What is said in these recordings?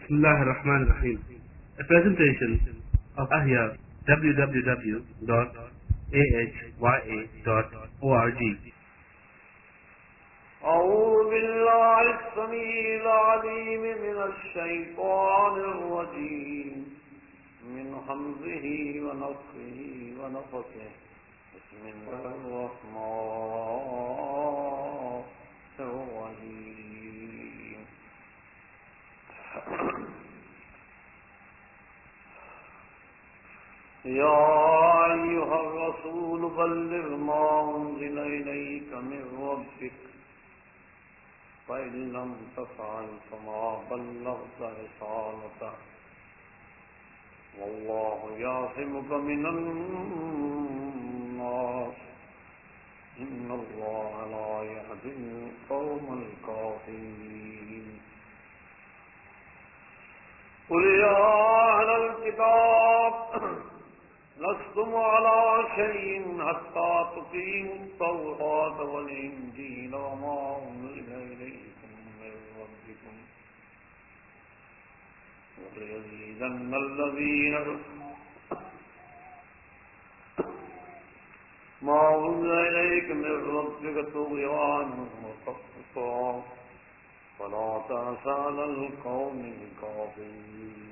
Bismillah ar-Rahman ar-Rahim. A presentation of Ahya, www.ahya.org. أعوذ بالله السميع العليم من الشيطان الرجيم من همزه ونفخه ونفثه بسم الله الرحمن الرحيم يا أيها الرسول بلغ ما أنزل إليك من ربك فإن لم تفعل فما بلغت رسالته والله يعصمك من الناس إن الله لا يهدي القوم الكافرين قل يا أهل الكتاب لستم على شيء حتى تقيموا التوراة والإنجيل وما أنزل إليكم من ربكم وليزيدن الذين ما أنزل إليك من ربك طغيانا وتقصا فلا تأس على القوم الكافرين.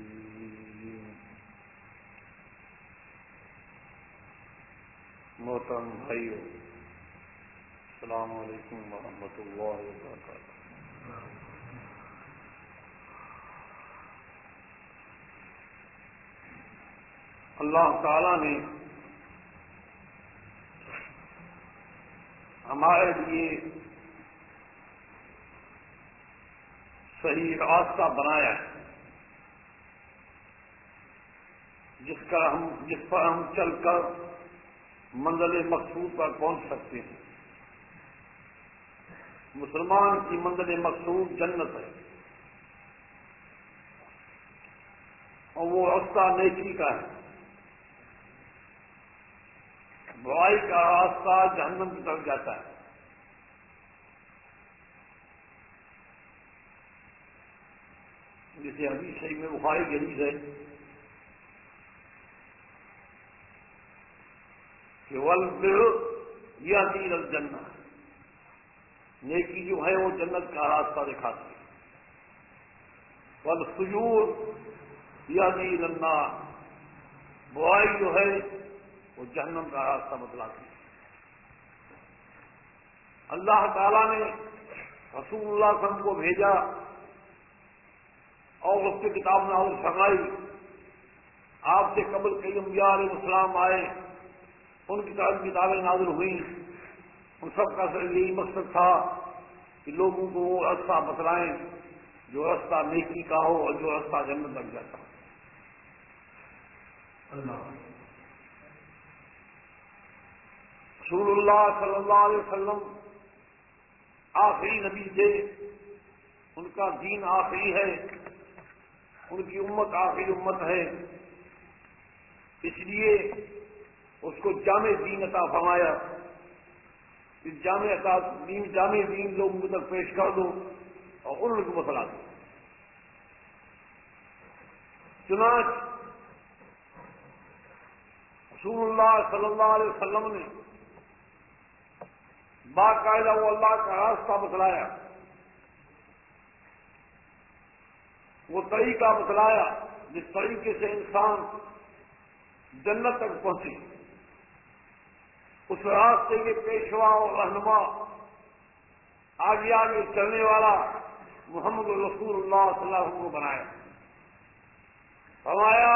محترم بھائیو، السلام علیکم ورحمۃ اللہ وبرکاتہ. اللہ تعالی نے ہمارے لیے صحیح راستہ بنایا ہے جس پر ہم چل کر منزل مقصود پر پہنچ سکتے ہیں. مسلمان کی منزل مقصود جنت ہے اور وہ راستہ نیکی کا ہے. برائی کا راستہ جہنم کی طرف جاتا ہے. جسے حدیث صحیح میں بخاری کی حدیث ہے کہ والبر یہدی الی الجنہ، نیکی جو ہے وہ جنت کا راستہ دکھاتی ہے. والفجور یہدی الی النار، برائی جو ہے وہ جہنم کا راستہ بتلاتی ہے. اللہ تعالی نے رسول اللہ صلی اللہ علیہ وسلم کو بھیجا اور اس کی کتاب نازل فرمائی. آپ سے قبل کئی انبیاء علیہ السلام آئے، ان کی طرف کتابیں نازل ہوئیں. ان سب کا یہی مقصد تھا کہ لوگوں کو وہ راستہ بتلائیں جو راستہ نیکی کا ہو اور جو راستہ جنت لگ جاتا ہو. رسول اللہ صلی اللہ علیہ وسلم آخری نبی تھے، ان کا دین آخری ہے، ان کی امت آخری امت ہے. اس لیے اس کو جامع دین عطا فرمایا. اس جامع دین لوگوں تک پیش کر دو اور ان کو بتلا دو. چنانچہ رسول اللہ صلی اللہ علیہ وسلم نے باقاعدہ وہ اللہ کا راستہ بتلایا، وہ طریقہ بتلایا جس طریقے سے انسان جنت تک پہنچے. اس راستے کے پیشوا اور رہنما آگے آگے چلنے والا محمد رسول اللہ صلی اللہ علیہ وسلم کو بنایا. فرمایا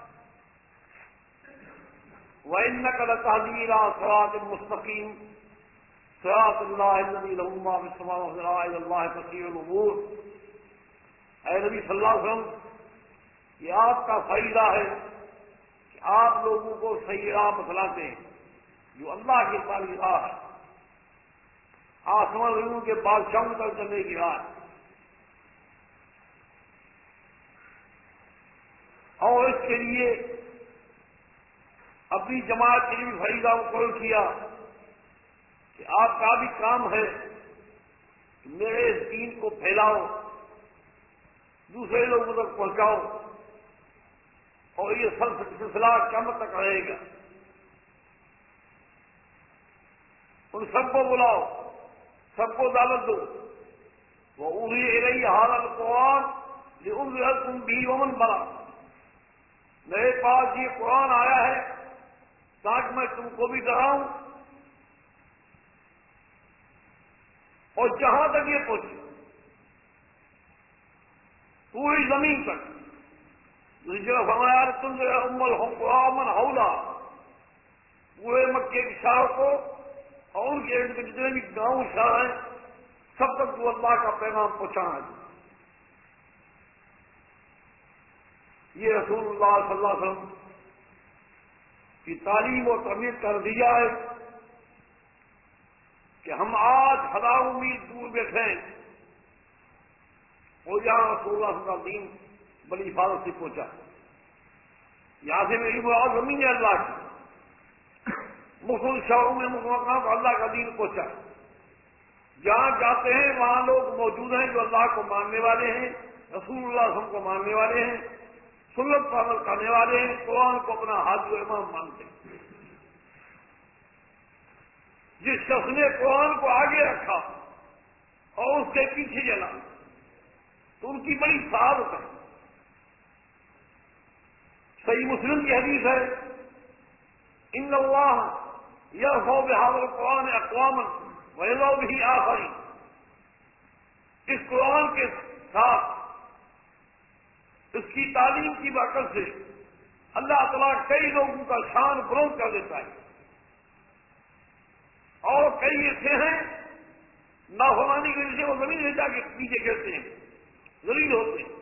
وَإِنَّكَ لَتَهْدِي إِلَىٰ صِرَاطٍ مُّسْتَقِيمٍ صِرَاطِ اللَّهِ الَّذِي لَهُ مَا فِي السَّمَاوَاتِ وَمَا فِي الْأَرْضِ إِلَى اللَّهِ تَسِيرُ الْأُمُورُ. اے نبی صلی اللہ علیہ وسلم، یہ آپ کا فریضہ ہے کہ آپ لوگوں کو صحیح راہ بتلاتے ہیں جو اللہ کی تعالی راہ ہے، آسمان زمین کے بادشاہوں تک چلنے کی راہ ہے. اور اس کے لیے اپنی جماعت کے لیے فریضہ مقرر کیا کہ آپ کا بھی کام ہے کہ میرے اس دین کو پھیلاؤ، دوسرے لوگوں تک پہنچاؤ، اور یہ سلسلہ قیامت تک رہے گا۔ ان سب کو بلاؤ، سب کو دعوت دو۔ وَأُوحِيَ إِلَيَّ هَٰذَا الْقُرْآنُ لِأُنذِرَكُم بِهِ وَمَن بَلَغَ، میرے پاس یہ قرآن آیا ہے تاکہ میں تم کو بھی ڈراؤں اور جہاں تک یہ پہنچے پوری زمین تک۔ دوسری جگہ فرمایا تم جو ام القرى من حولها، پورے مکے کے شہر کو اور ان کے ارد گرد جتنے بھی گاؤں شہر ہیں سب تک تو اللہ کا پیغام پہنچانا ہے۔ یہ رسول اللہ صلی اللہ علیہ وسلم کی تعلیم اور تربیت کا نتیجہ ہے کہ ہم آج ہزاروں میل دور بیٹھے ہیں اور یہاں رسول اللہ صلی اللہ علیہ وسلم کا دین بڑی حفاظت سے پہنچا۔ یہاں سے میری مراد زمین ہے اللہ کی، مختلف شہروں میں مقام پر اللہ کا دین پہنچا۔ جہاں جاتے ہیں وہاں لوگ موجود ہیں جو اللہ کو ماننے والے ہیں، رسول اللہ صلی اللہ علیہ وسلم کو ماننے والے ہیں، سنت پر عمل کرنے والے ہیں، قرآن کو اپنا حاضر و امام مانتے ہیں۔ جس شخص نے قرآن کو آگے رکھا اور اس کے پیچھے چلا تو ان کی بڑی سعادت ہے۔ صحیح مسلم کی حدیث ہے ان اللہ یرفع بہذا القرآن اقواما ویضع بہ آخرین، اس قرآن کے ساتھ اس کی تعلیم کی برکت سے اللہ تعالیٰ کئی لوگوں کا شان بلند کر دیتا ہے، اور کئی ایسے ہیں نافرمانی کی وجہ سے وہ زمین میں جا کے نیچے گرتے ہیں، ذلیل ہوتے ہیں۔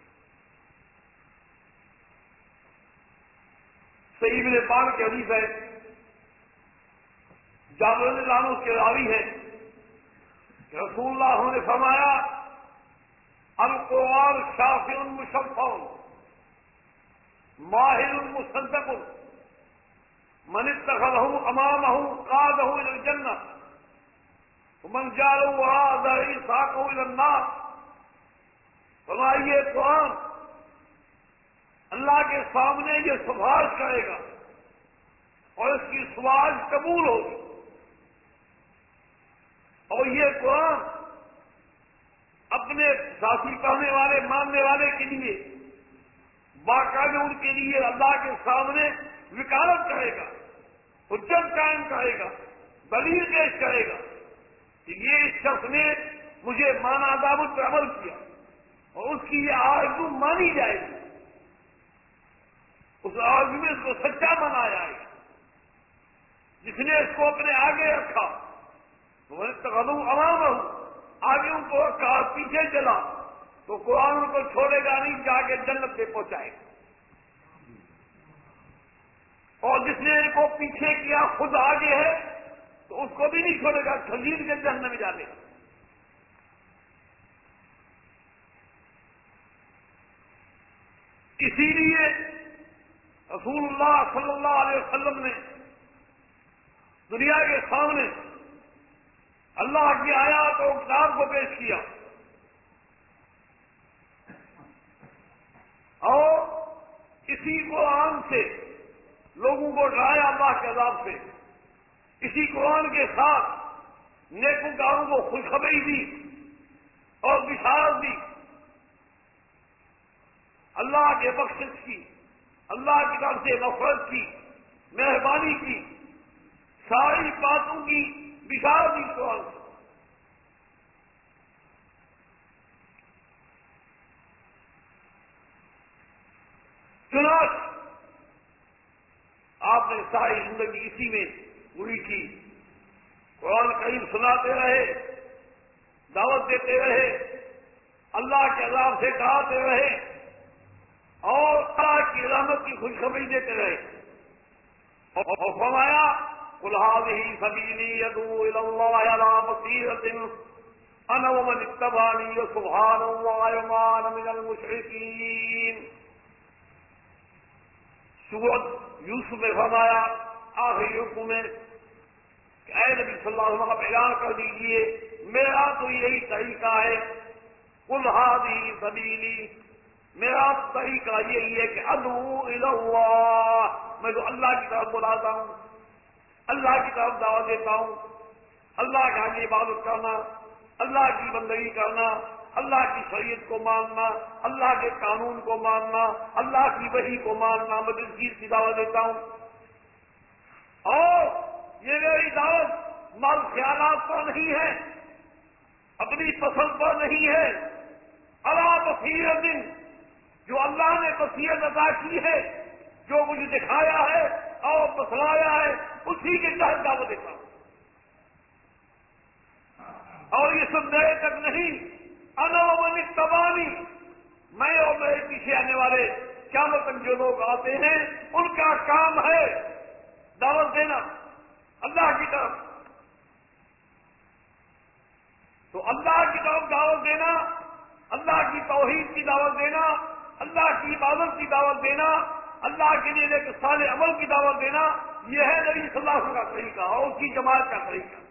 صحیح ابن حبان کی حدیث ہے، جابر رضی اللہ عنہ کے راوی ہے کہ رسول اللہ نے فرمایا القرآن شافع مشفع ماہر مصدق من اتخذه امامه قاده الى الجنہ ومن جعله وراء ظهره ساقه الى النار۔ فرمائیے قرآن اللہ کے سامنے یہ سفارش کرے گا اور اس کی سفارش قبول ہوگی، اور یہ قرآن اپنے ساتھی پڑھنے والے ماننے والے کے لیے باقاعدہ ان کے لیے اللہ کے سامنے وکالت کرے گا، حجت قائم کرے گا، دلیل پیش کرے گا کہ یہ اس شخص نے مجھے مانا دعوت پر عمل کیا، اور اس کی یہ آرزو مانی جائے گی، اس آرزو میں اس کو سچا مانا جائے گا۔ جس نے اس کو اپنے آگے رکھا وہ اتخذوا امامہ، آگے ان کو رکھا پیچھے چلا تو قرآن ان کو چھوڑے گا نہیں، جا کے جنت پہ پہنچائے گا، اور جس نے ان کو پیچھے کیا خود آگے ہے تو اس کو بھی نہیں چھوڑے گا، کھجیر کے جہنم میں جانے گا۔ اسی لیے رسول اللہ صلی اللہ علیہ وسلم نے دنیا کے سامنے اللہ کی آیات اور کتاب کو پیش کیا، اور اسی قرآن سے لوگوں کو ڈرایا اللہ کے عذاب سے، اسی قرآن کے ساتھ نیکوکاروں کو خوشخبری دی اور بشارت دی اللہ کے بخشش کی، اللہ کی طرف سے نفرت کی، مہربانی کی، ساری باتوں کی بشارت دی قرآن سے۔ چنانچہ آپ نے ساری زندگی اسی میں پوری کی، قرآن کریم سناتے رہے، دعوت دیتے رہے، اللہ کے عذاب سے ڈراتے رہے، اور اللہ کی رحمت کی خوشخبری دیتے رہے، اور فرمایا قل هذه سبيلي يدعو الى الله على بصيرة انا ومن اتبعني وسبحان الله وما انا من المشركين۔ سورۃ یوسف میں فرمایا آخری رکوع میں کہ اے نبی صلی اللہ علیہ وسلم آپ اعلان کر دیجئے میرا تو یہی طریقہ ہے قل هذه سبیلی، میرا طریقہ یہی ہے کہ ادعو الی اللہ، میں تو اللہ کی طرف بلاتا ہوں، اللہ کی طرف دعوت دیتا ہوں، اللہ کا عبادت کرنا، اللہ کی بندگی کرنا، اللہ کی شریعت کو ماننا، اللہ کے قانون کو ماننا، اللہ کی وحی کو ماننا، میں اس چیز کی دعوت دیتا ہوں۔ اور یہ میری دعوت مال خیالات پر نہیں ہے، اپنی پسند پر نہیں ہے، علی بصیرۃ، جو اللہ نے بصیرت عطا کی ہے، جو مجھے دکھایا ہے اور بتلایا ہے، اسی کے تحت دعوت دیتا ہوں۔ اور یہ سب میرے تک نہیں، انا ومن اتبعنی، میں اور میرے پیچھے آنے والے قیامت تک جو لوگ آتے ہیں ان کا کام ہے دعوت دینا اللہ کی طرف۔ تو اللہ کی طرف دعوت دینا، اللہ کی توحید کی دعوت دینا، اللہ کی عبادت کی دعوت دینا، اللہ کے لیے ایک صالح عمل کی دعوت دینا، یہ ہے نبی صلی اللہ علیہ وسلم کا طریقہ اور اس کی جماعت کا طریقہ۔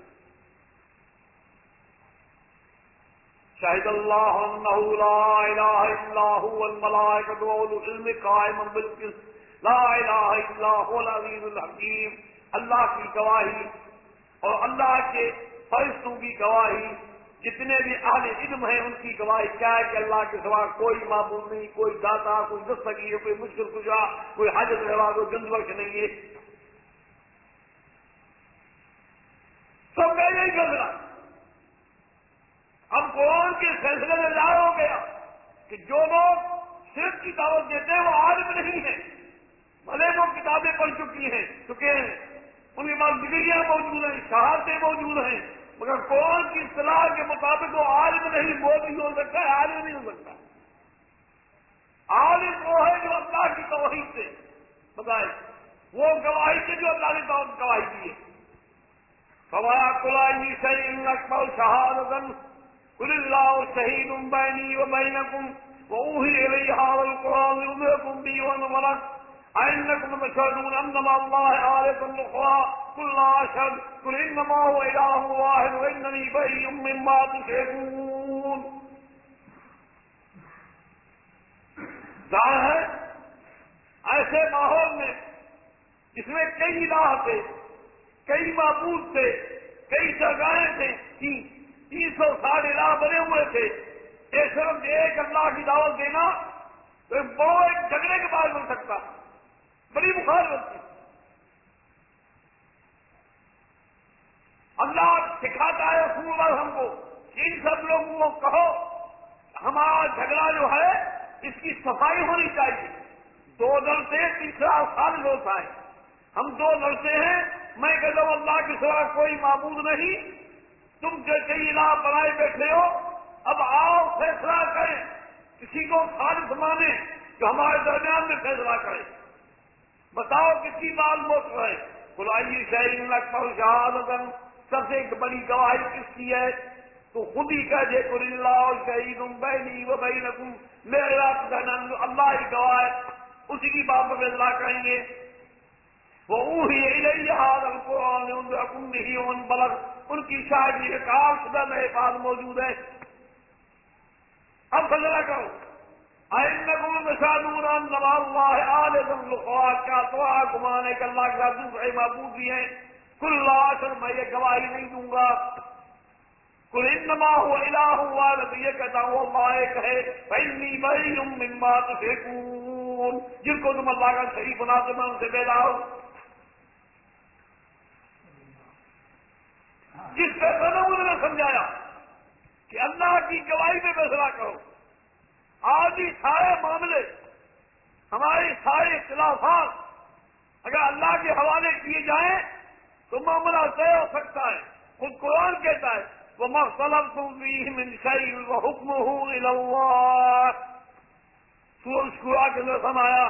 شہد اللہ انہ لا الہ الا هو الملائکۃ واولو العلم قائما بالقسط لا الہ الا هو العزیز الحکیم، اللہ کی گواہی اور اللہ کے فرشتوں کی گواہی، جتنے بھی اہل علم ہیں ان کی گواہی کیا ہے کہ اللہ کے سوا کوئی معبود نہیں، کوئی داتا، کوئی دستگیر، کوئی مشکل کشا، کوئی حاجت روا، کوئی جند بخش نہیں ہے۔ سب کا یہی فیصلہ۔ اب قرآن کے فیصلے میں ظاہر ہو گیا کہ جو لوگ شرک کی دعوت دیتے ہیں وہ عالم نہیں ہیں، بھلے وہ کتابیں پڑھ چکے ہیں ان کے پاس ڈگریاں موجود ہیں، شہادتیں موجود ہیں، مگر قرآن کی اصطلاح کے مطابق وہ عالم نہیں، وہ نہیں ہو سکتا ہے، عالم نہیں ہو سکتا۔ عالم وہ ہے جو اللہ کی توحید سے بتائے، وہ گواہی سے جو اللہ نے گواہی دی ہے۔ فَوَلَا قُلْ أَيُّ شَيْءٍ أَكْبَرُ شَهَادَةً قُلِ اللَّهُ شَهِيدٌ بَيْنِي وَبَيْنَكُمْ وَأُوحِيَ إِلَيَّ هَٰذَا الْقُرْآنُ لِأُنذِرَكُم بِهِ وَمَنْ بَلَغَ أَئِنَّكُمْ لَتَشْهَدُونَ أَنَّ مَعَ اللَّهِ آلِهَةً أُخْرَىٰ قُل لَّا أَشْهَدُ قُلْ إِنَّمَا هُوَ إِلَٰهٌ وَاحِدٌ وَإِنَّنِي بَرِيءٌ مِّمَّا تُشْرِكُونَ۔ ظاہر ہے ایسے ماحول میں جس میں کئی الہ تھے، کئی معبود تھے، کئی سرگاہیں تھیں، 360 الہ بنے ہوئے تھے، صرف ایک اللہ کی دعوت دینا تو وہ ایک جھگڑے کے بعد بن سکتا، بڑی مخالفت تھی۔ اللہ سکھاتا ہے رسول اللہ ہم کو کہ ان سب لوگوں کو کہو ہمارا جھگڑا جو ہے اس کی صفائی ہونی چاہیے، دو لڑتے تیسرا خالص ہوتا ہے، ہم دو لڑتے ہیں، میں کہتا ہوں اللہ کے سوا کوئی معبود نہیں، تم جو کئی الہ بنائے بیٹھے ہو، اب آؤ فیصلہ کریں، کسی کو خالص مانے جو ہمارے درمیان میں فیصلہ کرے، بتاؤ کس کی بات موت ہے۔ قُلْ أَيُّ شَيْءٍ أَكْبَرُ شَهَادَةً، سب سے ایک بڑی گواہی کس کی ہے؟ تو خود ہی کہہ دے قُلِ اللَّهُ شَهِيدٌ بَيْنِي وَبَيْنَكُمْ، میرے آپ درمیان اللہ ہی گواہ ہے، اسی کی بات پر فیصلہ کریں گے۔ وَأُوحِيَ إِلَيَّ هَٰذَا الْقُرْآنُ لِأُنذِرَكُم بِهِ وَمَنْ بَلَغَ، ان کی شاہدی ریکارڈ شدہ میرے پاس موجود ہے۔ اب فیصلہ کرو، أَئِنَّكُمْ لَتَشْهَدُونَ أَنَّ مَعَ اللَّهِ آلِهَةً أُخْرَىٰ، کیا تمہارا گمان ہے کہ اللہ کے ساتھ دوسرے معبود بھی ہیں؟ قُل لَّا أَشْهَدُ، میں یہ گواہی نہیں دوں گا۔ قُلْ إِنَّمَا هُوَ إِلَٰهٌ وَاحِدٌ، یہ کہتا ہوں اللہ ایک ہے، فَإِنِّي بَرِيءٌ مِّمَّا تُشْرِكُونَ، جن کو تم اللہ کا شریک بناتے میں ان سے بیزار ہوں۔ جس فیصلے میں انہوں نے سمجھایا کہ اللہ کی گواہی میں فیصلہ کرو، آج ہی سارے معاملے، ہمارے سارے اختلافات اگر اللہ کے حوالے کیے جائیں تو معاملہ طے ہو سکتا ہے۔ خود قرآن کہتا ہے وَمَا اخْتَلَفْتُمْ فِيهِ مِنْ شَيْءٍ فَحُكْمُهُ إِلَى اللَّهِ، سورۃ شورى کے اندر سمایا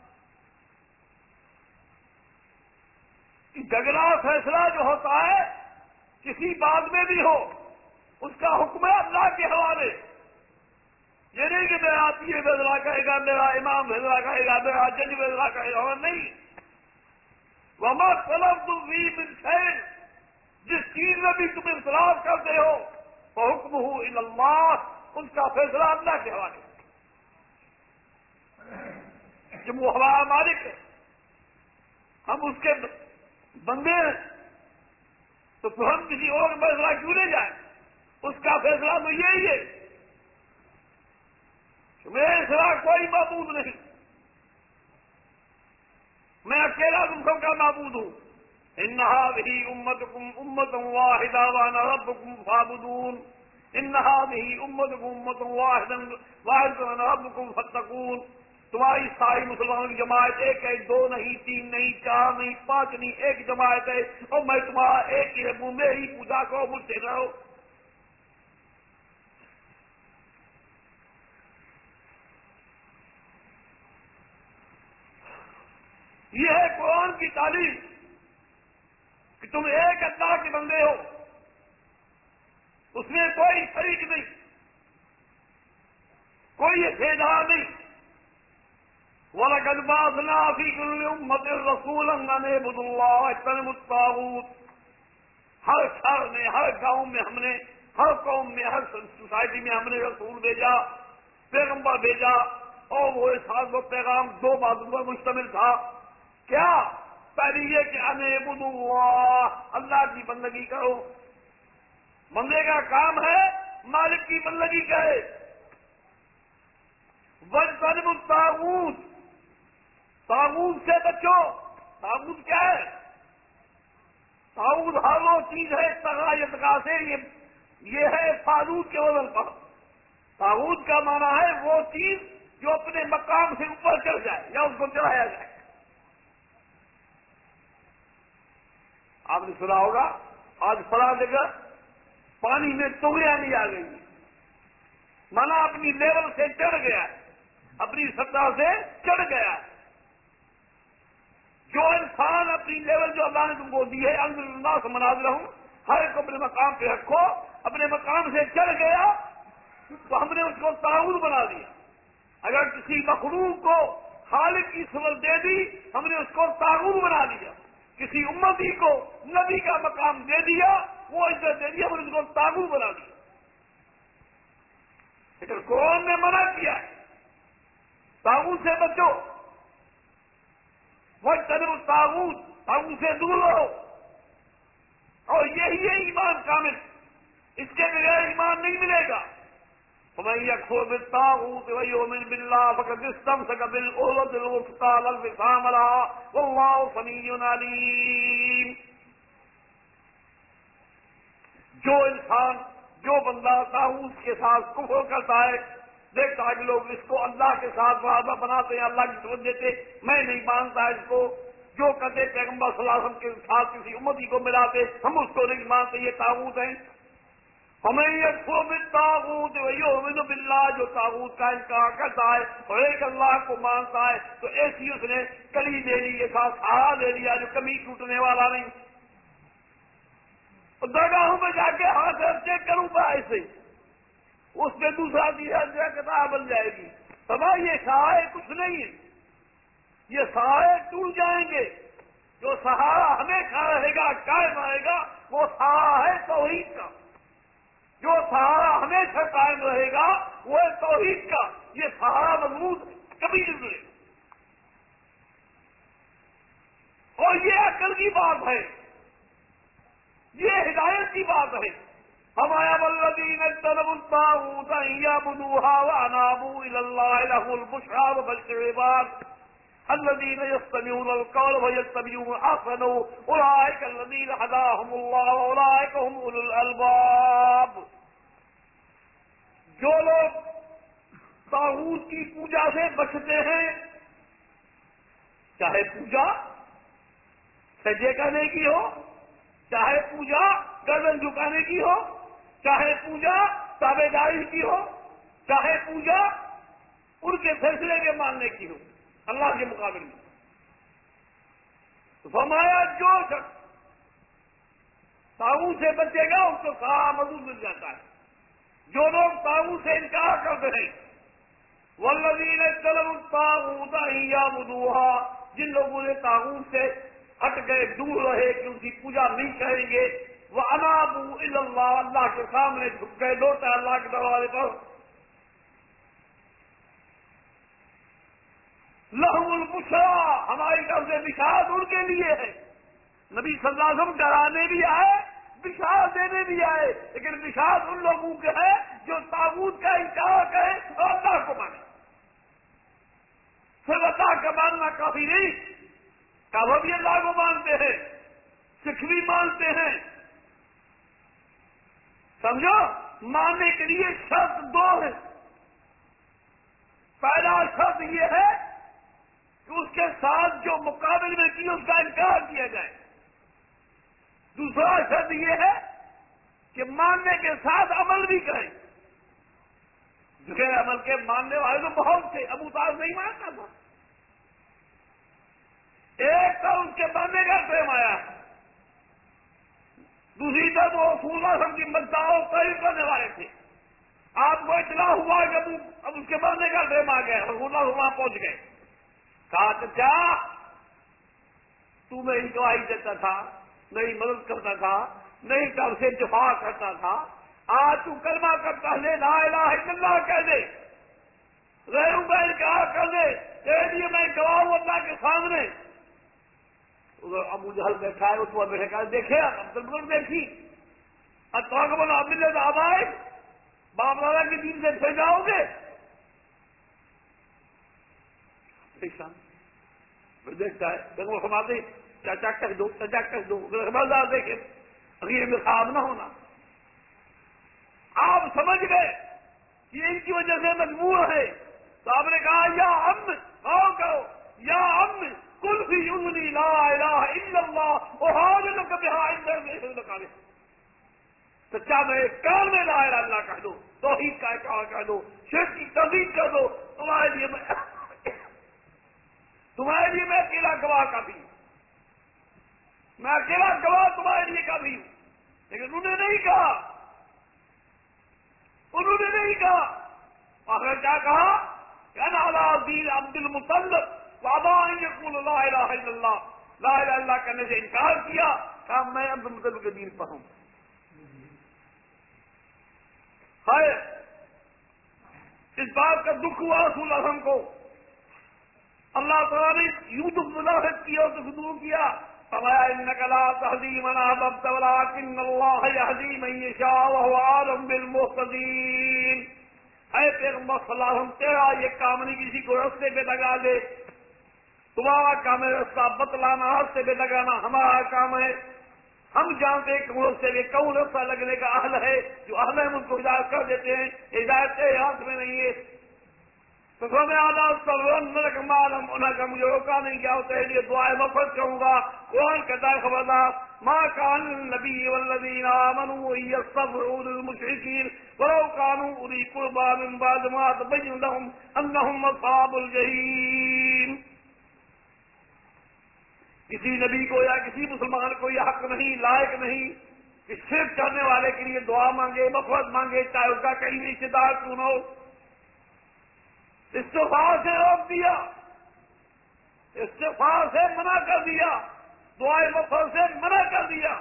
کہ جھگڑا فیصلہ جو ہوتا ہے کسی بات میں بھی ہو اس کا حکم ہے اللہ کے حوالے، یہ نہیں کہ میرا پیر فیصلہ کہے گا، میرا امام فیصلہ کہے گا، میرا جج فیصلہ کہے گا، نہیں۔ وَمَا اخْتَلَفْتُمْ فِيهِ مِنْ شَيْءٍ، جس چیز میں بھی تم اختلاف کرتے ہو فَحُكْمُهُ إِلَى اللَّهِ، اس کا فیصلہ اللہ کے حوالے جب وہ ہمارا مالک ہے، ہم اس کے بندے ہیں، تو ہم کسی اور فیصلہ کیوں لے جائیں؟ اس کا فیصلہ تو یہی ہے کہ میرے سوا کوئی معبود نہیں، میں اکیلا تم سب کا معبود ہوں۔ ان هذه امتكم امه واحده وانا ربكم فاعبدون، ان هذه امتكم امه واحده وانا ربكم فاتقون۔ تمہاری ساری مسلمانوں کی جماعت ایک ہے، دو نہیں، تین نہیں، چار نہیں، پانچ نہیں، ایک جماعت ہے، اور میں تمہارا ایک ہی رب ہوں، میری پوجا کرو، مجھ سے ڈرو۔ یہ ہے قرآن کی تعلیم کہ تم ایک اللہ کے بندے ہو، اس میں کوئی شریک نہیں، کوئی حصیدار نہیں۔ وَلَقَدْ بَعَثْنَا فِي كُلِّ أُمَّةٍ رَسُولًا أَنِ اعْبُدُوا اللَّهَ وَاجْتَنِبُوا الطَّاغُوتَ۔ ہر شہر میں، ہر گاؤں میں ہم نے، ہر قوم میں، ہر سوسائٹی میں ہم نے رسول بھیجا، پیغمبر بھیجا، اور وہ ساتھ وہ پیغام دو باتوں پر مشتمل تھا۔ کیا؟ پہلی یہ کہ ان اعبدوا اللہ، اللہ کی بندگی کرو۔ بندے کا کام ہے مالک کی بندگی کرے۔ واجتنبوا الطاغوت، طاغوت سے بچو۔ طاغوت کیا ہے؟ طاغوت ہر وہ چیز ہے تغایت سے، یہ ہے فالوت کے وزن پر۔ طاغوت کا معنی ہے وہ چیز جو اپنے مقام سے اوپر چڑھ جائے یا اس کو چڑھایا جائے۔ آپ نے سنا ہوگا آج فلاں جگہ پانی میں طغیانی آ گئی، مانا اپنی لیول سے چڑھ گیا، اپنی سطح سے چڑھ گیا۔ جو انسان اپنی لیول جو اللہ نے تم کو دی ہے، الحمدللہ سے مناظر ہوں، ہر ایک کو اپنے مقام پہ رکھو، اپنے مقام سے چڑھ گیا تو ہم نے اس کو طاغوت بنا دیا۔ اگر کسی مخلوق کو خالق کی صورت دے دی، ہم نے اس کو طاغوت بنا دیا۔ کسی امتی کو نبی کا مقام دے دیا، وہ عزت دے دیا، ہم نے اس کو طاغوت بنا دیا۔ لیکن قرآن نے منع کیا ہے طاغوت سے بچو، واجتنبوا الطاغوت، طاغوت سے دور رہو۔ اور یہی ہے ایمان کامل، اس کے بغیر ایمان نہیں ملے گا۔ وَمَن يَكْفُرْ بِالطَّاغُوتِ وَيُؤْمِنْ بِاللَّهِ فَقَدِ اسْتَمْسَكَ بِالْعُرْوَةِ الْوُثْقَىٰ لَا انفِصَامَ لَهَا وَاللَّهُ سَمِيعٌ عَلِيمٌ۔ جو انسان، جو بندہ طاغوت کے ساتھ کفر کرتا ہے، دیکھتا ہے کہ لوگ اس کو اللہ کے ساتھ برابر بناتے ہیں، اللہ کی صورت دیتے، میں نہیں مانتا اس کو، جو کہتے پیغمبر صلی اللہ علیہ وسلم کے ساتھ کسی امتی کو ملاتے، ہم اس کو نہیں مانتے، یہ طاغوت ہیں۔ ہمیں یکفر بالطاغوت ویؤمن باللہ، جو طاغوت کا انکار کرتا ہے اور ایک اللہ کو مانتا ہے، تو ایسی اس نے کلی لے لی، ایسا سہارا لے لیا جو کمی ٹوٹنے والا نہیں۔ درگاہوں میں جا کے ہاتھ چیک کروں گا ایسے، اس میں دوسرا تیسرا کتاب بن جائے گی۔ سبا یہ سہارے کچھ نہیں ہے، یہ سہارے ٹوٹ جائیں گے۔ جو سہارا ہمیشہ رہے گا، قائم رہے گا، وہ سہارا ہے توحید کا۔ جو سہارا ہمیشہ قائم رہے گا وہ ہے توحید کا۔ یہ سہارا مضبوط ہے، کبھی نہیں ٹوٹے۔ اور یہ عقل کی بات ہے، یہ ہدایت کی بات ہے۔ ہمارا والذین اجتنبوا الطاغوت ان یعبدوها وانابوا الی اللہ لہ البشریٰ وبشر عباد الذین یستمعون القول ویتبعون احسنہ اولئک الذین ھداھم اللہ واولئک ھم اولو الالباب۔ جو لوگ طاغوت کی پوجا سے بچتے ہیں، چاہے پوجا سجدے کرنے کی ہو، چاہے پوجا گردن جھکانے کی ہو، چاہے پوجا تابع داری کی ہو، چاہے پوجا ان کے فیصلے کے ماننے کی ہو اللہ کے مقابل میں، تو فرمایا جو شخص طاغوت سے بچے گا اس کو سارا مضبوط مل جاتا ہے۔ جو لوگ طاغوت سے انکار کرتے ہیں، والذین اجتنبوا الطاغوت ان یعبدوها، جن لوگوں نے طاغوت سے ہٹ گئے، دور رہے کہ ان کی پوجا نہیں کریں گے، وانابوا الی اللہ، اللہ کے سامنے جھک گئے، لوٹا اللہ کے دروازے پر، لہم البشرا، ہماری طرف سے بشارت ان کے لیے ہے. نبی صلی اللہ علیہ وسلم ڈرانے بھی آئے، بشارت دینے بھی آئے، لیکن بشارت ان لوگوں کے ہے جو طاغوت کا انکار کرے اور اللہ کو مانے. صرف اللہ کا ماننا کافی نہیں، کعبہ بھی اللہ کو مانتے ہیں، سکھ بھی مانتے ہیں. سمجھو، ماننے کے لیے شرط دو ہے. پہلا شرط یہ ہے کہ اس کے ساتھ جو مقابل میں کی اس کا انکار کیا جائے. دوسرا شرط یہ ہے کہ ماننے کے ساتھ عمل بھی کریں. بغیر عمل کے ماننے والے تو بہت تھے. ابو طالب نہیں مانتا تھا، ایک تو اس کے ماننے کا ٹائم آیا، دوسری طرف وہ رسول اللہ صلی اللہ علیہ وسلم کی مداحوں قریب کرنے والے تھے. آپ کو اطلاع ہوا کہ اب اس کے ماننے کا ٹائم آ گیا، رسول اللہ وہاں پہنچ گئے. کہا کہ کیا تو میری گواہی دیتا تھا، میری مدد کرتا تھا، میری طرف سے دفاع کرتا تھا، آج تو کلمہ کرتا ہے لا الہ الا اللہ کہہ دے، غیروں کا انکار کر دے، تیرے لیے میں گواہ ہوں اللہ کے سامنے. ابو جہل بیٹھا ہے، اس کو بیٹھے کہا دیکھے عبد المطلب دیکھی اتواقبل عبداللہ آبائے، باپ دادا کی دین سے پھر جاؤ گے. پھر دیکھتا ہے دیکھو ہمارے چاچا کہہ دو، چاچا کہہ دو، خبردار دیکھے غیر میں خواب نہ ہونا. آپ سمجھ گئے یہ ان کی وجہ سے مجبور ہے. تو آپ نے کہا یا امن آؤ کرو، یا امن کل بھی یمنی لا الہ الا اللہ احاجک بہا عند ربی. سچا میں کان میں لا الہ الا اللہ کہہ دو، توحید کا اقرار کر دو، شرک کی تردید کر دو، تمہارے لیے میں اکیلا گواہ کافی ہوں، میں اکیلا گواہ تمہارے لیے کافی ہوں. لیکن انہوں نے نہیں کہا، انہوں نے نہیں کہا. آخر کیا کہا کہ انا علی دین عبد المطلب وابا ان یقول لا الہ الا اللہ، لا الہ الا اللہ کرنے سے انکار کیا، کہا میں عبد المطلب کے دین پر ہوں. خیر، اس بات کا دکھ ہوا رسول اللہ صلی اللہ علیہ وسلم کو. اللہ تعالیٰ نے یوسف ملاحظ کیا اور دور کیا. فرمایا انک لا تہدی من احببت ولکن اللہ یہدی من یشاء وہو اعلم بالمہتدین. اے پیغمبر صلی اللہ علیہ وسلم، تیرا یہ کام نہیں کسی کو رستے پہ لگا دے، تمہارا کام ہے رستہ بتلانا، رستے پہ لگانا ہمارا کام ہے. ہم جانتے ہیں کہ رستے پہ کون رستہ لگنے کا اہل ہے، جو اہل ہے ان کو ہدایت کر دیتے ہیں. ہدایت کے ہاتھ میں نہیں ہے. تو میں معلوم انہیں کا مجھے روکا نہیں گیا، تیرے لیے دعائیں مفرت کروں گا. قرآن کہتا ہے خبردار ما کان النبی والذین آمنوا یستغفروا للمشرکین ولو کانوا اولی قربی من بعد ما تبین لهم انہم اصحاب الجحیم. کسی نبی کو یا کسی مسلمان کو یہ حق نہیں، لائق نہیں کہ شرک کرنے والے کے لیے دعا مانگے، مفرت مانگے، چاہے اس کا کہیں بھی رشتے دار کیوں نہ ہو. استغفار سے روک دیا، استغفار سے منع کر دیا، دعائے مفرت سے منع کر دیا.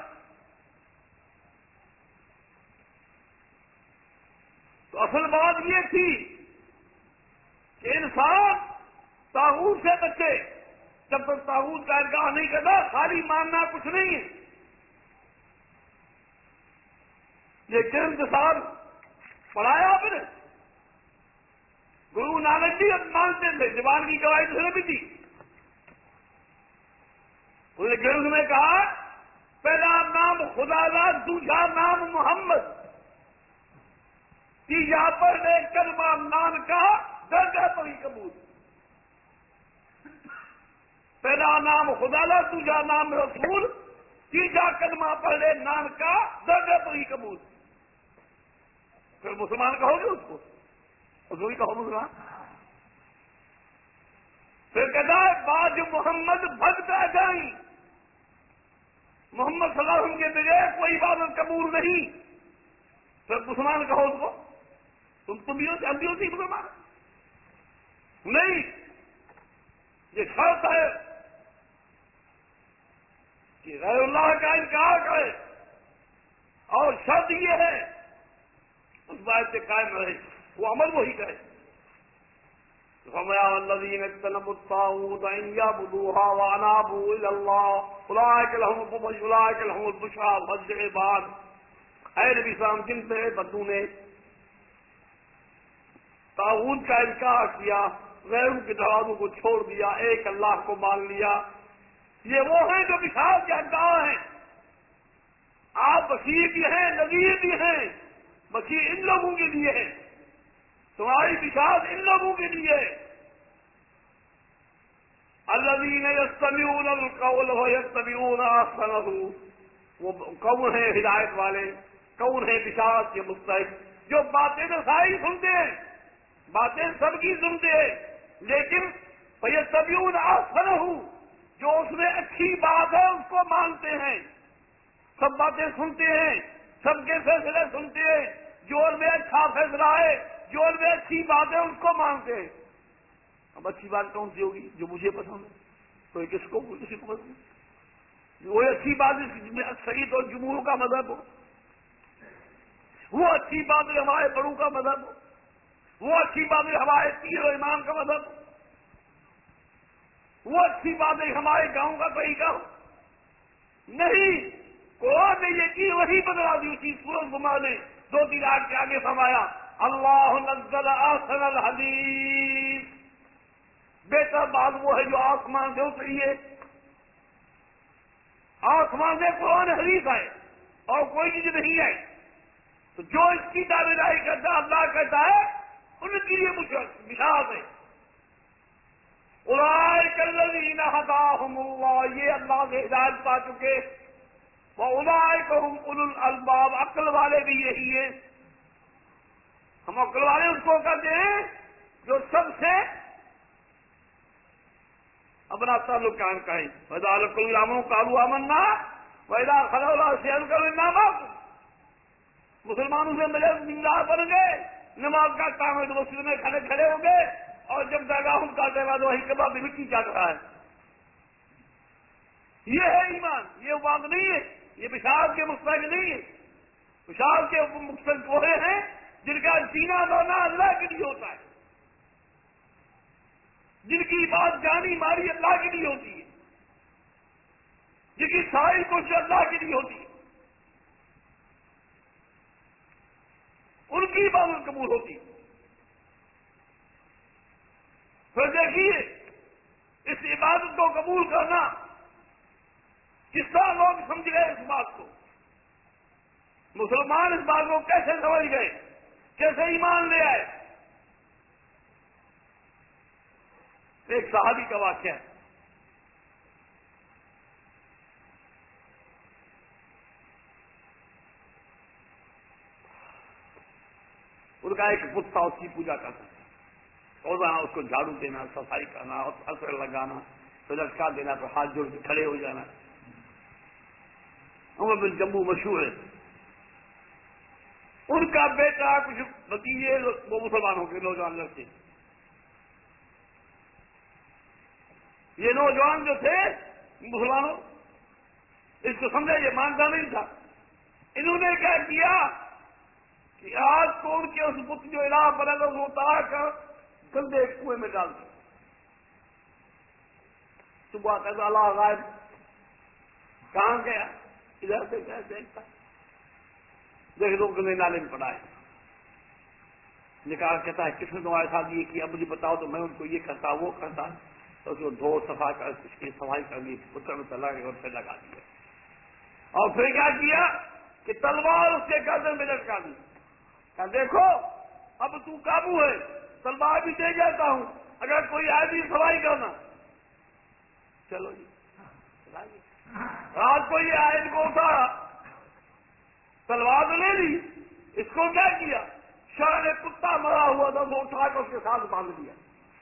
تو اصل بات یہ تھی کہ انسان طاغوت سے بچے. جب تک طاغوت کا انکار نہیں کرتا، خالی ماننا کچھ نہیں ہے. یہ کرم کے ساتھ پڑھایا آپ نے، گرو نانک جی اب مانتے تھے، زبان کی گواہی دوسرے بھی تھی. انہوں نے گرد میں کہا پہلا نام خدا لا، دوسرا نام محمد، تیجا پر نے کلمہ نان کا درجہ پر ہی قبول. پہلا نام خدا لا، دوسرا نام رسول، تیجا کلمہ پر لے نان کا درجہ پر ہی قبول. پھر مسلمان کہو گے اس کو، اس کو بھی کہو مسلمان. پھر کہتا ہے بعد محمد بھگت آ جائیں، محمد صلی اللہ علیہ وسلم کے بغیر کوئی عبادت قبول نہیں. پھر مسلمان کہو اس کو. تم بھی ہوتی، ہم بھی ہوتی مسلمان نہیں. یہ شرط ہے کہ غیر اللہ کا انکار کرے، اور شرط یہ ہے اس بات سے قائم رہے، وہ عمل وہی کرے. فرمایا الذین اجتنبوا الطاغوت ان یعبدوها وانابوا الی اللہ اولئک لهم البشریٰ فبشر عباد. اے نبی صاحب، جن سے بدو نے طاغوت کا انکار کیا، غیروں کے دروازوں کو چھوڑ دیا، ایک اللہ کو مان لیا، یہ وہ ہیں جو بشارت کے حقدار ہیں. آپ بشیر بھی ہیں، نذیر بھی ہیں. بشیر ان لوگوں کے لیے ہے، تمہاری بشارت ان لوگوں کے لیے. الذین یستمعون القول ویتبعون احسنہ، وہ کون ہیں ہدایت والے، کون ہیں بشارت کے مستحق، جو باتیں تو ساری سنتے ہیں، باتیں سب کی سنتے ہیں، لیکن ویتبعون احسنہ، جو اس میں اچھی بات ہے اس کو مانتے ہیں. سب باتیں سنتے ہیں، سب کے فیصلے سنتے ہیں، جو ان میں اچھا فیصلہ ہے، جو ان میں اچھی بات ہے اس کو مانتے ہیں. اب اچھی بات کون سی ہوگی؟ جو مجھے پسند ہے. تو کسی کو پسند ہے وہ اچھی بات ہے جس میں اکثریت اور جمہور کا مذہب ہو، وہ اچھی بات ہے ہمارے بڑوں کا مذہب ہو، وہ اچھی بات ہے ہمارے پیر و امام کا مذہب ہو، وہ اچھی بات ہے ہمارے گاؤں کا طریقہ ہو. نہیں، قرآن نے یہ کی وہی بدلا دی. اسی سورۃ زمر نے 2-3 آیت کے آگے فرمایا اللہ نزل احسن الحدیث، بہتر بات وہ ہے جو آسمان سے اتری ہے. آسمان سے قرآن حدیث ہے اور کوئی چیز نہیں ہے. تو جو اس کی دعویداری کرتا ہے، اللہ کہتا ہے ان کے لیے بشارت ہے. اولئک الذین ھداھم اللہ، یہ اللہ سے ہدایت پا چکے. وَأُولَئِكَ هُمْ أُولُو الْأَلْبَابِ، عقل والے بھی یہی ہیں. ہم عقل والے اس کو کہتے ہیں جو سب سے اپنا تعلق قائم کریں. وَإِذَا لَقُوا الَّذِينَ قَالُوا آمَنَّا وَإِذَا خَلَوْا إِلَىٰ شَيْءٍ إِنَّا مَعَكُمْ، مسلمانوں سے ملے دیندار بن گئے، نماز کا کام ہے تو مسجد میں کھڑے ہو گئے، اور جب درگاہوں کا تو وہی کباب مٹی چاٹ رہا ہے. یہ ہے ایمان، یہ بات نہیں ہے، یہ بشارت کے مستحق نہیں ہے. بشارت کے مستحق وہ ہیں جن کا جینا مرنا اللہ کے لیے ہوتا ہے، جن کی بات جانی ماری اللہ کے لیے ہوتی ہے، جن کی ساری کوشش اللہ کے لیے ہوتی ہے، ان کی عبادت قبول ہوتی ہے. پھر دیکھیے اس عبادت کو قبول کرنا کس طرح لوگ سمجھ گئے. اس بات کو مسلمان اس بات کو کیسے سمجھ گئے، کیسے ایمان لے آئے. ایک صحابی کا واقعہ ہے. ان کا ایک بت تھا، اس کی پوجا کرتا تھا. روزانہ اس کو جھاڑو دینا، صفائی کرنا، اثر لگانا، تو لٹکا دینا، تو ہاتھ جوڑ کے کھڑے ہو جانا. عمر بن جموں مشہور ہے. ان کا بیٹا کچھ بتیجے وہ مسلمان ہو گئے، نوجوان لڑکے. یہ نوجوان جو تھے مسلمانوں، اس کو سمجھا یہ مانتا نہیں تھا. انہوں نے کیا کیا کہ آج کو ان کے اس بت جو الہ بنا تھا وہ اتار کر گندے کنویں میں ڈال دیا. صبح کہتا اللہ غائب، کہاں گیا؟ ادھر سے کیا دیکھتا، دیکھ لو گندے نالے میں پڑا ہے. نکال کہتا ہے کس نے تمہارے ساتھ یہ کیا مجھے بتاؤ تو میں ان کو یہ کرتا وہ کرتا. تو اس کو دھو صفا کر اس کی صفائی کر لی، پتر میں تلا کے اور پھر لگا دیا. اور پھر کیا کیا کہ تلوار اس کے گردن میں لٹکا دی. کہا دیکھو اب تو قابو ہے، تلوار بھی دے جاتا ہوں، اگر کوئی آدمی صفائی کرنا. چلو جی رات کو یہ آئے کو اتارا، تلوار تو لے لی. اس کو کیا کیا، شہر نے کتا مرا ہوا تھا وہ اٹھا کر اس کے ساتھ باندھ دیا.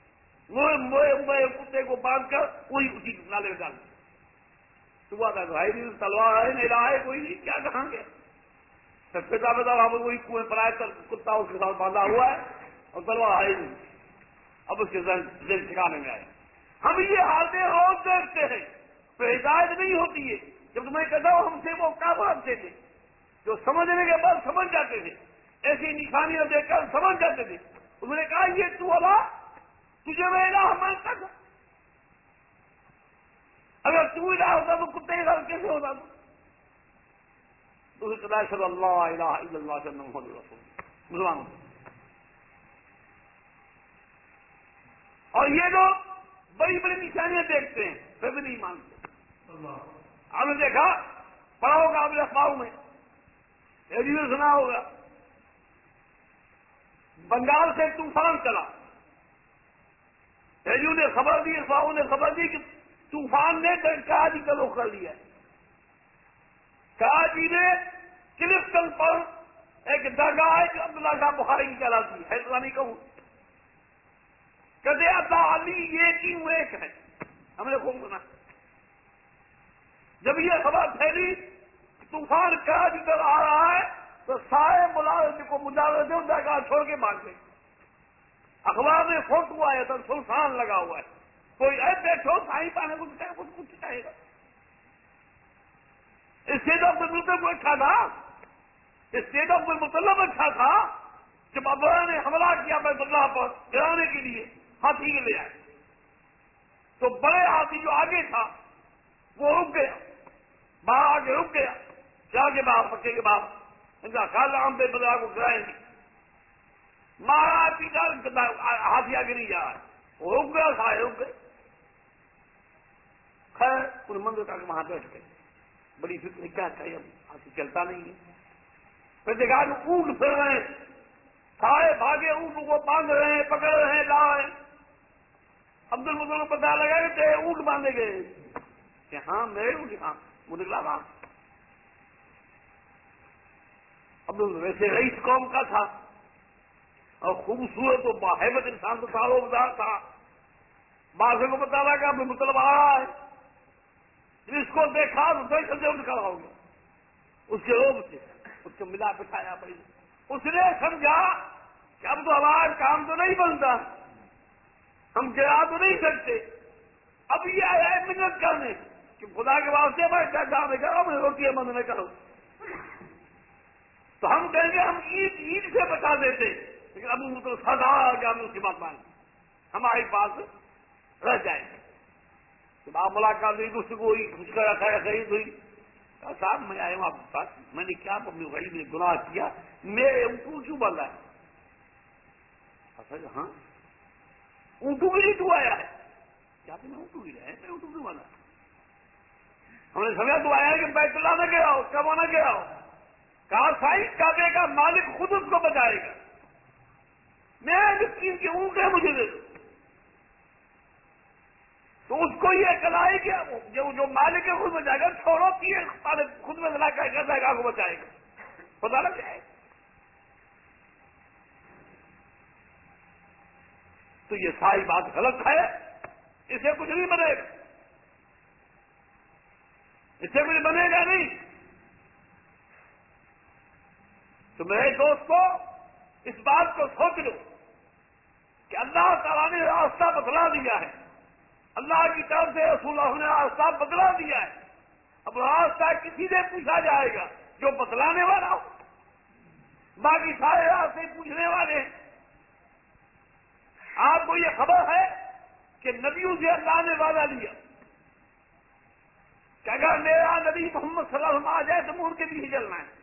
کتے کو باندھ کر وہی اسی نالے میں ڈال دیا. صبح کا بھائی نہیں، تلوار ہے نہیں رہا ہے کوئی نہیں، کیا کہاں گیا. پتا وہاں پر وہی کنویں پر آئے، کتا اس کے ساتھ باندھا ہوا ہے اور تلوار ہے نہیں. اب اس کے دل ٹھکانے میں آئے. ہم یہ حالتیں روز دیکھتے ہیں، تو ہدایت نہیں ہوتی ہے. جب تمہیں کہتا ہوں ہم سے وہ کیا بانٹتے تھے جو سمجھنے کے بعد سمجھ جاتے تھے، ایسی نشانیاں دیکھ کر سمجھ جاتے تھے. انہوں نے کہا یہ تو اللہ، تجھے میں الہ مانتا تھا؟ اگر تو الہ ہوتا تو کتے کا کیسے ہوتا تو صلی اللہ الہ الا اللہ صلی محمد رسول مسلمان. اور یہ لوگ بڑی بڑی نشانیاں دیکھتے ہیں پھر بھی نہیں مانتے. آپ نے دیکھا پڑھا ہوگا آپ نے اخباروں میں ریڈیو میں سنا ہوگا بنگال سے طوفان چلا. ریڈیو نے خبر دی اخباروں نے خبر دی کہ طوفان نے کراچی کا رخ کر لیا ہے. کراچی میں کلفٹن پر ایک درگاہ ہے جو عبداللہ شاہ بخاری کی کہلاتی ہے حیدرانی کہوں کہتے عطا علی یہ کیوں ایک ہے. ہم نے خوب سنا. جب یہ خبر پھیلی طوفان کراچی پر آ رہا ہے تو سارے ملازم کو مجاہدے ان درگاہ چھوڑ کے بھاگ گئے. اخبار میں فوٹو آیا تھا سلطان لگا ہوا ہے. کوئی ایسے بیٹھو سائی پانے کچھ چاہے گا. اسٹیٹ آف دا ملک کو اچھا تھا. اسٹیٹ آف دا مطلب اچھا تھا. جب ابرا نے حملہ کیا بیت اللہ پر گرانے کے لیے ہاتھی کے لے آئے تو بڑے ہاتھی جو آگے تھا وہ رک گیا. باہر آگے رک گیا. جا کے باہر پکے کے باہر ان کا خیال ہم بیت اللہ کو گرائیں گے. مارا پیٹا ہاتھی آگے نہیں جا رہا ہے. وہ رک گیا. سارے رک گئے. خیر ان منظر کا وہاں بیٹھ گئے. بڑی فکر کیا چاہیے اب ہاتھی چلتا نہیں ہے. پھر دیکھا کہ اونٹ پھر رہے ہیں. سارے بھاگے اونٹ کو باندھ رہے ہیں پکڑ رہے ہیں لا رہے ہیں. عبد المطلب کو پتا لگا کہ تیرے اونٹ باندھے گئے کہ ہاں میرے اونٹ ہاں وہ نکلا وہاں. عبد ویسے رئیس قوم کا تھا اور خوبصورت و باہیبت انسان تو تعلقدار تھا. بادشاہ کو پتا لگا ابن مطلب آ رہا ہے. اس کو دیکھا تو دہشت سے کھڑا ہو گیا. اس کے روب سے اس کو ملا بٹھایا بھائی. اس نے سمجھا کہ اب تو ہمارا کام تو نہیں بنتا. ہم گرا تو نہیں سکتے. اب یہ آیا ہے منت کرنے کہ خدا کے واسطے میں کیا میں کرو میں روٹی بند میں کرو. تو ہم کہیں گے ہم عید سے بچا دیتے لیکن اب تو سدا گیا ہم اس کی بات مانیں ہمارے پاس رہ جائیں گے. جب آپ ملاقات ہوئی تو اس کو کچھ کر رکھا ہے خرید ہوئی. صاحب میں آیا ہوں آپ کے پاس. میں نے کیا اپنی غریب نے گناہ کیا میرے اونٹو کیوں بن رہا ہے. ہاں اونٹو کے لیے کیوں آیا ہے. کیا میں اونٹو ہی رہے میں اونٹو کیوں بنا. ہم نے سمجھا تو آیا ہے کہ بیت اللہ نہ گیا ہو کب نہ گیا ہو. کہا سائی کعبے کا مالک خود اس کو بچائے گا. میں مسکین کی اونٹ ہے مجھے دے دو. تو اس کو یہ کلائی کہ جو مالک ہے خود بچائے گا. چھوڑو خود میں لا کر جائے گا کو بچائے گا. پتا لگ جائے. تو یہ ساری بات غلط ہے. اسے کچھ نہیں بنے گا. اس سے کچھ بنے گا نہیں. تو میرے دوستو اس بات کو سوچ لو کہ اللہ تعالیٰ نے راستہ بتلا دیا ہے. اللہ کی طرف سے رسول اللہ نے راستہ بتلا دیا ہے. اب راستہ کسی سے پوچھا جائے گا جو بتلانے والا ہو. باقی سارے راستے پوچھنے والے ہیں. آپ کو یہ خبر ہے کہ نبیوں سے اللہ نے وعدہ لیا کہ اگر میرا نبی محمد صلی اللہ علیہ وسلم آ جائے تو مور کے پیچھے چلنا ہے.